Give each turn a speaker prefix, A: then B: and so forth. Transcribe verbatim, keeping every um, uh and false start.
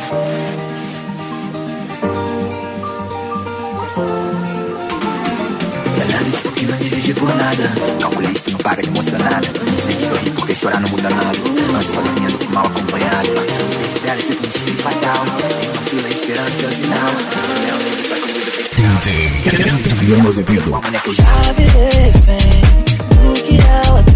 A: Por nada, calculista, não paga de emocionada. Sempre sorri porque chorar não muda nada. Antes sozinha do que mal acompanhada. O beijo dela é tipo um tiro fatal. Tem uma fila esperando seu sinal.
B: D J Adriano Azevedo.
A: Uma boneca já virei refém do que ela